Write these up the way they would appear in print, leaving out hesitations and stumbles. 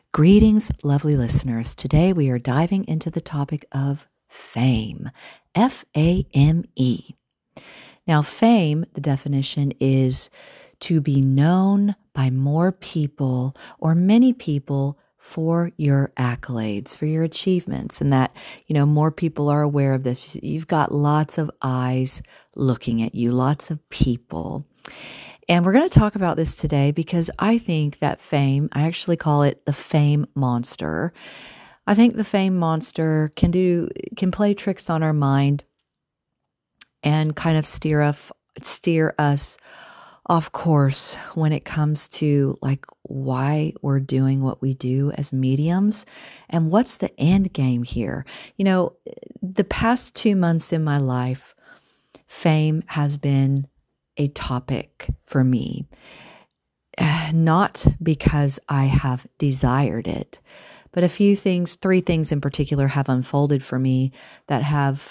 Greetings, lovely listeners. Today we are diving into the topic of fame. F-A-M-E. Now, fame, the definition is to be known by more people or many people for your accolades, for your achievements, and that, more people are aware of this. You've got lots of eyes looking at you, lots of people. And we're going to talk about this today because I think that fame, I actually call it the fame monster. I think the fame monster can play tricks on our mind and kind of steer us off course when it comes to why we're doing what we do as mediums and what's the end game here. The past 2 months in my life, fame has been a topic for me, not because I have desired it, but 3 things in particular have unfolded for me that have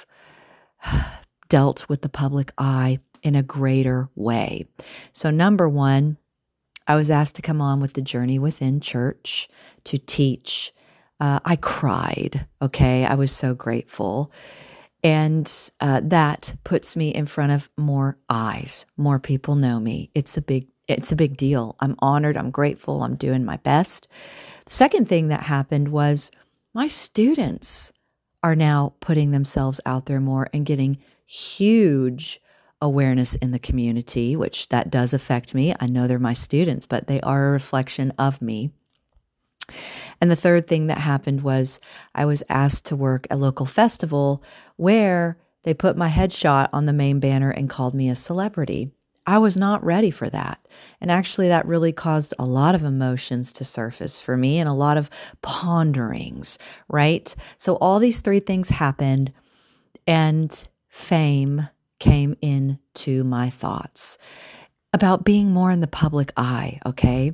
dealt with the public eye in a greater way. So number 1, I was asked to come on with the Journey Within Church to teach. I cried, okay? I was so grateful. And that puts me in front of more eyes. More people know me. It's a big deal. I'm honored. I'm grateful. I'm doing my best. The second thing that happened was my students are now putting themselves out there more and getting huge awareness in the community, which that does affect me. I know they're my students, but they are a reflection of me. And the third thing that happened was I was asked to work a local festival where they put my headshot on the main banner and called me a celebrity. I was not ready for that. And actually that really caused a lot of emotions to surface for me and a lot of ponderings, right? So all these 3 things happened and fame came into my thoughts about being more in the public eye, okay?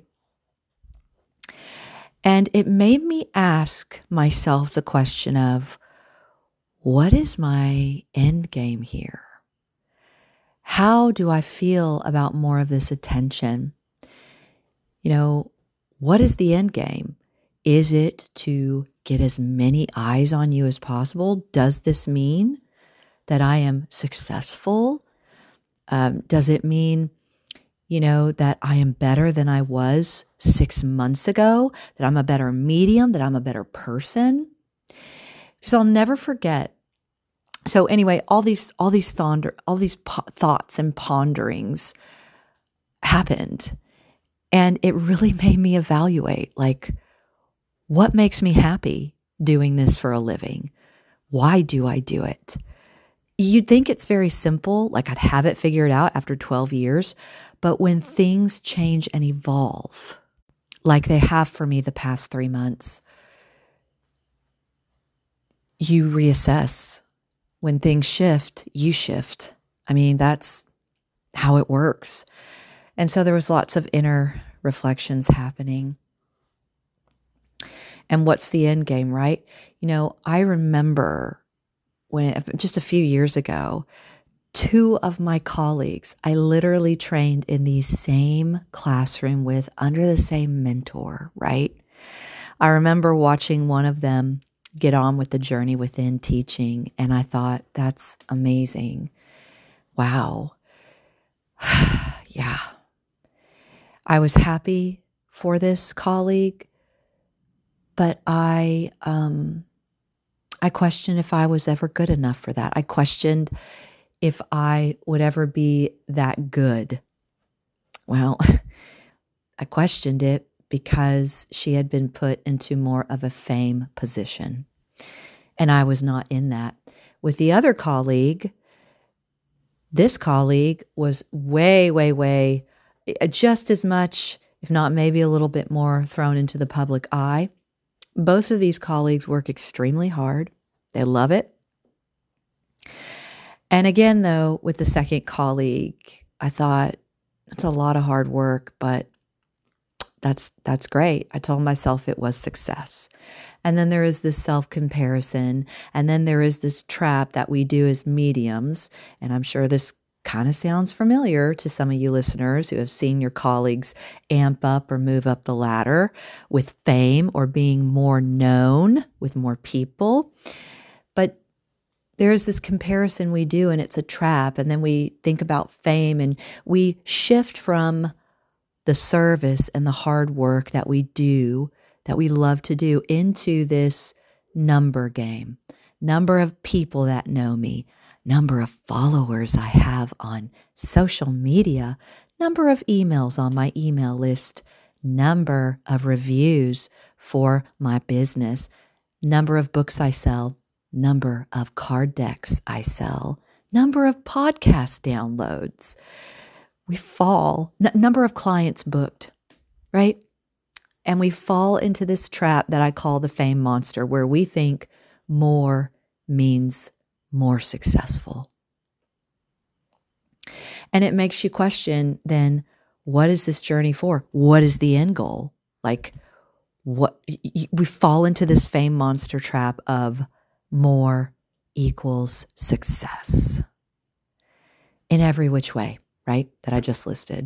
And it made me ask myself the question of, what is my end game here? How do I feel about more of this attention? What is the end game? Is it to get as many eyes on you as possible? Does this mean that I am successful? Does it mean that I am better than I was 6 months ago, that I'm a better medium, that I'm a better person? Because I'll never forget. So anyway, all these thoughts and ponderings happened, and it really made me evaluate, what makes me happy doing this for a living? Why do I do it? You'd think it's very simple, like I'd have it figured out after 12 years, but when things change and evolve, like they have for me the past 3 months, you reassess. When things shift, you shift. I mean, that's how it works. And so there was lots of inner reflections happening. And what's the end game, right? I remember when just a few years ago, 2 of my colleagues, I literally trained in the same classroom with, under the same mentor, right? I remember watching one of them get on with the Journey Within teaching, and I thought, that's amazing. Wow. Yeah. I was happy for this colleague, but I questioned if I was ever good enough for that. I questioned if I would ever be that good. Well, I questioned it because she had been put into more of a fame position, and I was not in that. With the other colleague, this colleague was way, just as much, if not maybe a little bit more, thrown into the public eye. Both of these colleagues work extremely hard. They love it. And again, though, with the second colleague, I thought, it's a lot of hard work, but that's great. I told myself it was success. And then there is this self-comparison, and then there is this trap that we do as mediums, and I'm sure this kind of sounds familiar to some of you listeners who have seen your colleagues amp up or move up the ladder with fame or being more known with more people. But there's this comparison we do, and it's a trap. And then we think about fame and we shift from the service and the hard work that we do, that we love to do, into this number game. Number of people that know me, number of followers I have on social media, number of emails on my email list, number of reviews for my business, number of books I sell, number of card decks I sell, number of podcast downloads. We fall, number of clients booked, right? And we fall into this trap that I call the fame monster, where we think more means more successful. And it makes you question, then, what is this journey for? What is the end goal? Like, what we fall into this fame monster trap of more equals success in every which way, right? That I just listed.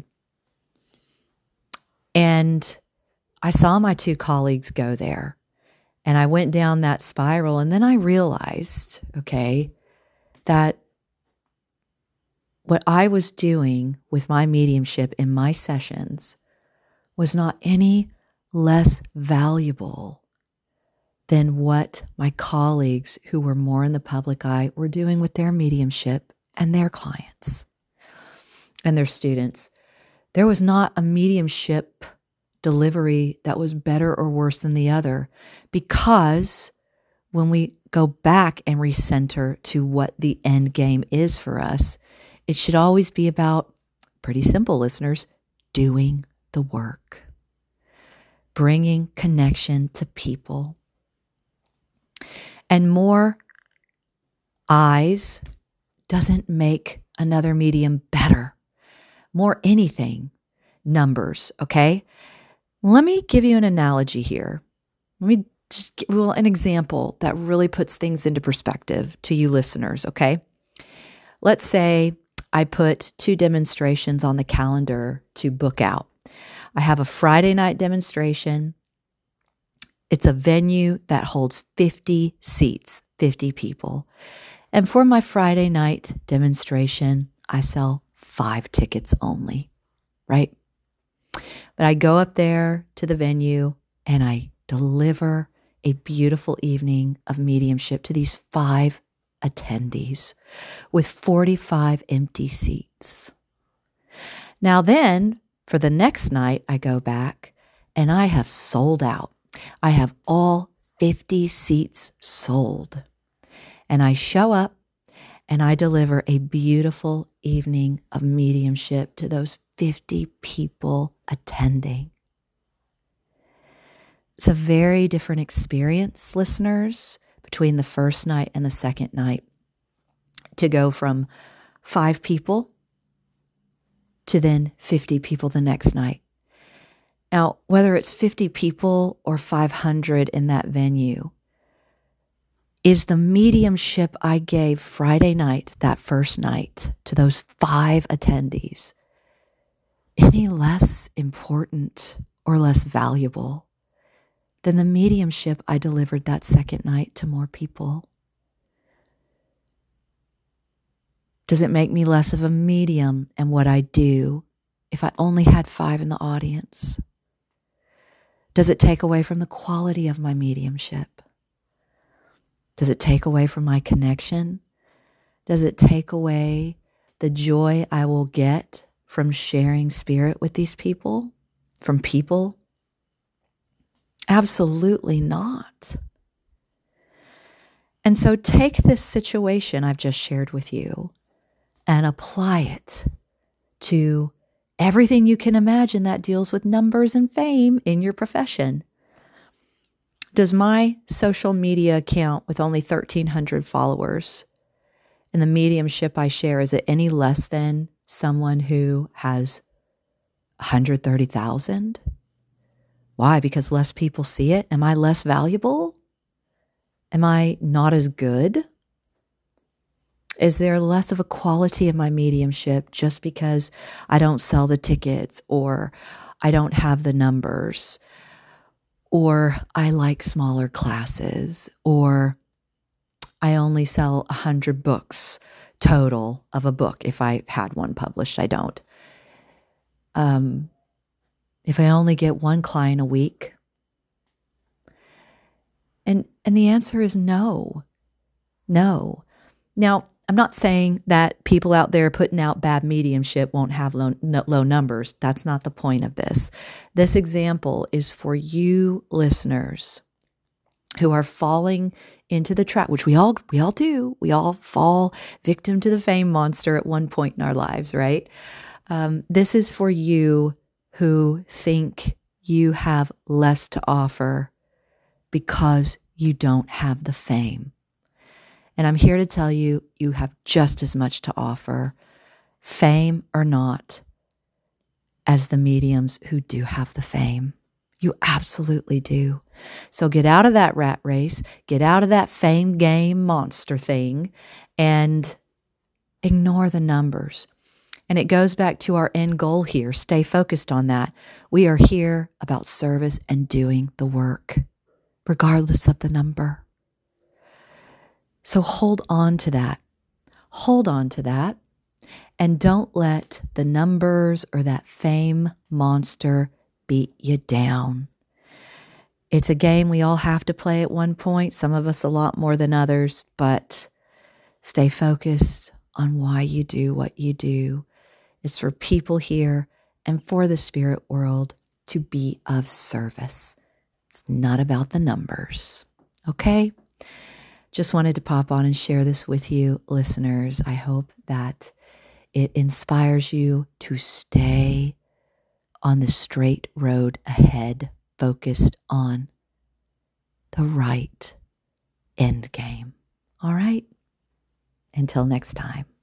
And I saw my two colleagues go there, and I went down that spiral, and then I realized, okay, that what I was doing with my mediumship in my sessions was not any less valuable than what my colleagues who were more in the public eye were doing with their mediumship and their clients and their students. There was not a mediumship delivery that was better or worse than the other, because when we go back and recenter to what the end game is for us, it should always be about, pretty simple, listeners, doing the work, bringing connection to people. And more eyes doesn't make another medium better. More anything, numbers, okay? Let me give you an analogy here. Let me just give an example that really puts things into perspective to you listeners, okay? Let's say I put 2 demonstrations on the calendar to book out. I have a Friday night demonstration. It's a venue that holds 50 seats, 50 people. And for my Friday night demonstration, I sell 5 tickets only, right? But I go up there to the venue and I deliver a beautiful evening of mediumship to these 5 attendees with 45 empty seats. Now then, for the next night, I go back and I have sold out. I have all 50 seats sold. And I show up and I deliver a beautiful evening of mediumship to those 50 people attending. It's a very different experience, listeners, between the first night and the second night, to go from 5 people to then 50 people the next night. Now, whether it's 50 people or 500 in that venue, is the mediumship I gave Friday night, that first night, to those 5 attendees, any less important or less valuable than the mediumship I delivered that second night to more people? Does it make me less of a medium in what I do if I only had 5 in the audience? Does it take away from the quality of my mediumship? Does it take away from my connection? Does it take away the joy I will get from sharing spirit with these people, from people? Absolutely not. And so take this situation I've just shared with you and apply it to everything you can imagine that deals with numbers and fame in your profession. Does my social media account with only 1,300 followers and the mediumship I share, is it any less than someone who has 130,000? Why? Because less people see it? Am I less valuable? Am I not as good? Is there less of a quality in my mediumship just because I don't sell the tickets, or I don't have the numbers, or I like smaller classes, or I only sell 100 books total of a book if I had one published? I don't. If I only get one client a week? And the answer is no. No. Now, I'm not saying that people out there putting out bad mediumship won't have low numbers. That's not the point of this. This example is for you listeners who are falling into the trap, which we all do. We all fall victim to the fame monster at one point in our lives, right? This is for you who think you have less to offer because you don't have the fame. And I'm here to tell you, you have just as much to offer, fame or not, as the mediums who do have the fame. You absolutely do. So get out of that rat race, get out of that fame game monster thing, and ignore the numbers. And it goes back to our end goal here. Stay focused on that. We are here about service and doing the work, regardless of the number. So hold on to that. Hold on to that. And don't let the numbers or that fame monster beat you down. It's a game we all have to play at one point, some of us a lot more than others, but stay focused on why you do what you do. It's for people here and for the spirit world to be of service. It's not about the numbers. Okay? Just wanted to pop on and share this with you, listeners. I hope that it inspires you to stay on the straight road ahead, focused on the right end game. All right? Until next time.